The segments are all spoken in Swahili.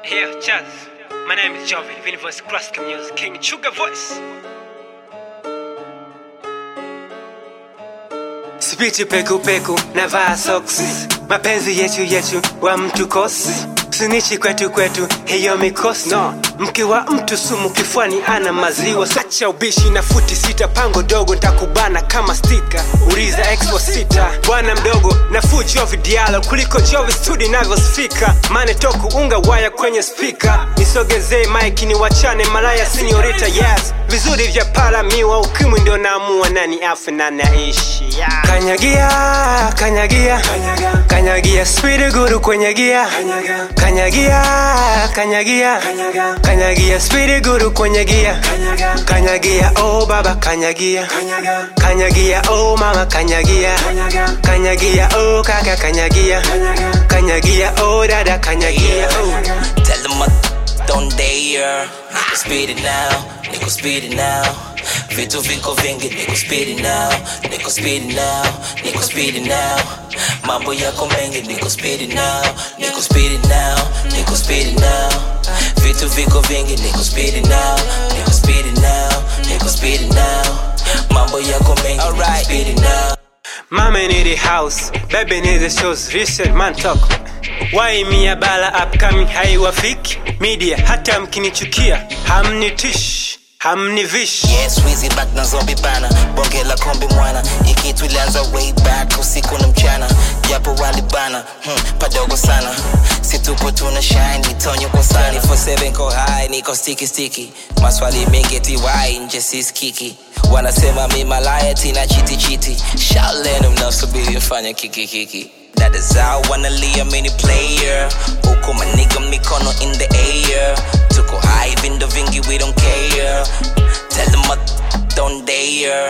Here, Chaz. My name is Jovi, Vinivoice Classical Music King, Sugar Voice. Spiti peku peku na vaa socks. Mapenzi yetu wa mtu kosi. Sinichi kwetu hiyo mikosi. No, mke wa mtu sumu kifuani ana maziwa. Sacha ubishi na futi sita, pango dogo nitakubana kama stika. Uriza expo sita, bwana mdogo na fuji Jovi Diallo kuliko Jovi studio navyosifika. Mane toku unga waya kwenye speaker. Nisogezee mic ni wachane malaya seniorita, yes. Vizuri vya para miwa ukimwi ndio naamua nani afe na naishi, yeah. Kanyagia speed guru kwenye gia. Kanyagia speed guru kwenye gia. Kanyagia oh baba kanyagia. Kanyagia oh mama kanyagia. Kanyagia oh kaka kanyagia. Kanyagia oh dada kanyagia oh. Tell them don't dare. Nigga speed it now, nigga speed it now. Vitu viko vingi, nigga speed it now. Nigga speed it now, nigga speed it now. Mambo yako mengi, nigga speed it now. Nigga speed it now, nigga speed it now. Vitu viko vingi, nigga speed it now. Nigga speed it now, nigga speed it now. Mambo yako mengi, nigga speed it now. Mama in the house, baby needs the shows, reset man talk. Why me abala upcoming haiwafiki media, hata mkinichukia hamnitish, hamnivish. Yes, Weezy back na zombie bana. Bonge la kombi mwana. Ikitu ilianza way back usiku na mchana. Japo wali bana, padogo sana. Situpo tuna shine, nitonyo kwa sana. 24/7 ko high, niko sticky. Maswali mengi TY, nje sis kiki. Wanasema mi malaya tina chiti. Shaolin mnasubiri mfanya kiki. That is how wanna leave a mini player. Uko maniga mikono in the air. Tuko high vindo vingi we don't care. Tell them don't dare.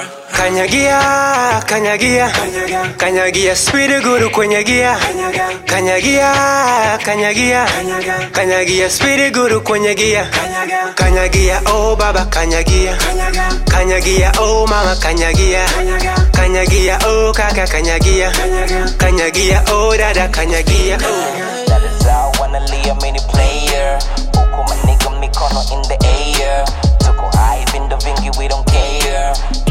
Kanyagia speed guru kwenye gia. Kanyagia speed guru kwenye gia. Kanyagia oh baba kanyagia. Kanyagia oh mama kanyagia. Kanyagia oh kaka kanyagia. Kanyagia oh dada kanyagia oh. That is how wanna leave a mini player. Uko maniga mikono in the air. Tuko high vindo vingi we don't care.